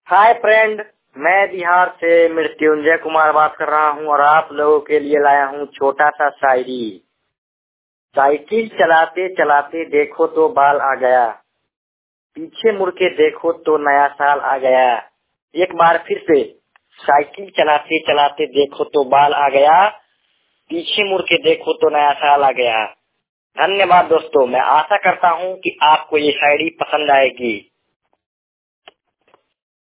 Hi friend, मैं बिहार से मृत्युंजय कुमार बात कर रहा हूँ और आप लोगों के लिए लाया हूँ छोटा सा शायरी। साइकिल चलाते चलाते देखो तो बाल आ गया, पीछे मुड़ के देखो तो नया साल आ गया। एक बार फिर से, साइकिल चलाते चलाते देखो तो बाल आ गया, पीछे मुड़ के देखो तो नया साल आ गया। धन्यवाद दोस्तों, मैं आशा करता हूँ कि आपको ये शायरी पसंद आएगी।